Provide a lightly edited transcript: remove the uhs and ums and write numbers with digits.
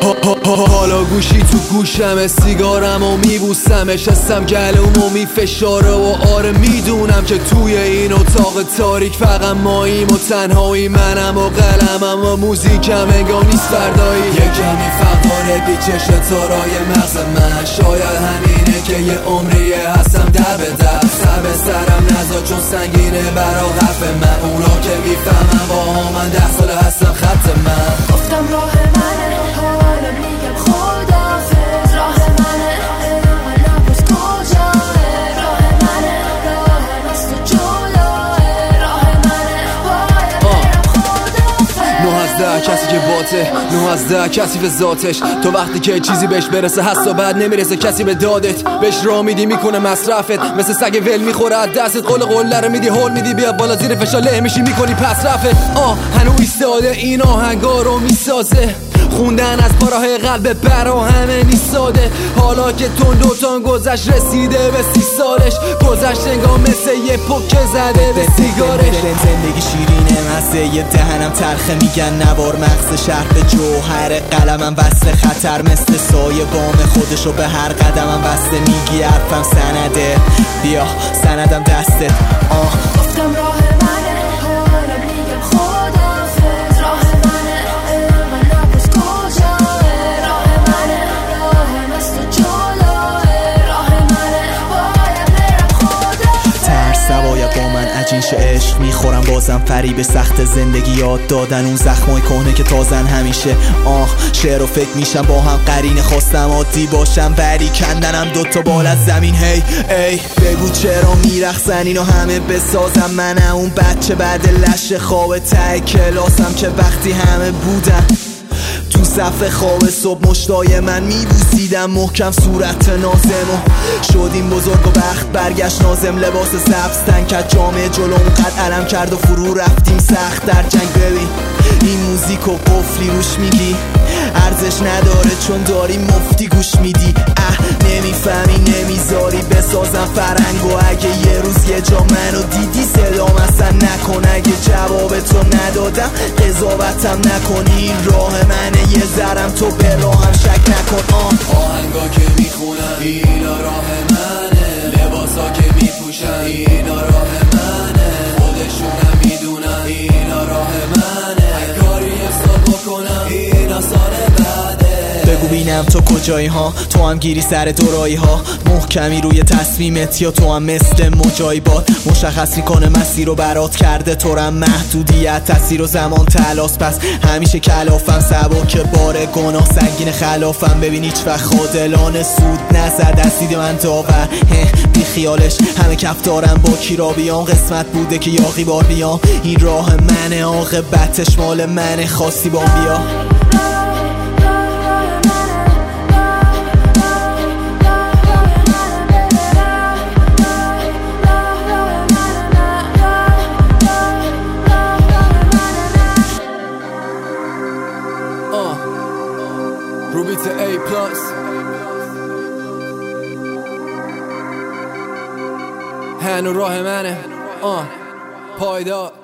حالا گوشی تو گوشم، سیگارم و میبوسمش، هستم گلوم و میفشاره و آره میدونم که توی این اتاق تاریک فقط ماییم و تنهایی، منم و قلمم و موزیکم انگار نیست فردایی. یه کمی فقاره پیچش تارای مغز من، شاید همینه که یه عمریه هستم در به در، سر به سرم نزا چون سنگینه برا حرف من، اونا که میفهمن با من 10 ساله هستم خط من. گفتم راه منه، حالا میگم خداحافظ، راه منه نپرس کجاه، راه منه راه از تو جلوه، راه منه باید برم خداحافظ. 9 از 10 کسی که باته، 9 از 10 کسی به ذاتش، تو وقتی که چیزی بهش برسه هست و بعد نمیرسه کسی به دادت، بهش راه میدی میکنه مصرفت، مثل سگ ول میخوره از دستت، قله رو میدی هول میدی بیا بالا زیر فشار له میشی میکنی پس رفت. هنو ایستاده این آهنگا رو میسازه، خوندن از پاراه قلب برا همه نیست ساده، حالا که تون گذشت رسیده به 30 سالش، گذشت انگار مثل یه پک زده به سیگارش. زندگی شیرینه مزه یه دهنم ترخه، میگن نوار مغز شهر به جوهر قلمم وصل خطر، مثل سایه بام خودشو به هر قدمم بسته، میگی حرفم سنده بیا سندم دستت. گفتم راه منه، حالا میگم خداحافظ، راه منه نپرس کجاه، راه منه راه از تو جلوه، راه منه باید برم خداحافظ. ترس سوایت با من عجین شه، عشق میخورم بازم فریب سخت زندگی، یاد دادن اون زخمای کهنه که تازن همیشه. شعر و فکر میشم با هم قرینه، خواستم عادی باشم ولی کندنم 2 تا بال از زمین. هی ای بگو چرا میرخصن اینو همه بسازم، منم اون بچه بعد لش خواب ته کلاسم که وقتی همه بودن تو صف خواب صبح مشتای من میبوسیدم محکم صورت نازمو، شدیم بزرگ و وقت برگشت نازم، لباس سبز تن کرد جامعه جلوم قد علم کرد و فرو رفتیم سخت در جنگ. ببین این موزیک و قفلی روش میگی ارزش نداره چون داری مفتی گوش میدی، نمیفهمی نمیذاری بسازم فرنگ، و اگه یه روز یه جا منو دیدی صدام اصلا نکن، اگه جواب تو ندادم قضاوتم نکنی، راه منه یه ذرم تو به راهم شک نکن. آهنگا که میخونن اینا راه منه، لباسا که میپوشن اینا راه منه، خودشونم میدونن اینا راه منه، هر کاری حساب بکنم این آسان بعده. بگو بینم تو کجایی ها، تو هم گیری سر دورایی ها، محکمی روی تصمیمت یا تو هم مثل مجایبات، مشخص میکنه مسیر رو برات کرده تو رم محدودیت تاثیر و زمان تلاس، پس همیشه کلافم سبک بار گناه سنگین خلافم، ببین هیچ وقت خودلانه سود نزد از دید من داور، بی خیالش همه کف دارم با کی را بیام، قسمت بوده که یاقی بار بیام، این راه منه عاقبتش مال منه، خواستی با بیا. روبی to A+. هنو راه منه پایدار.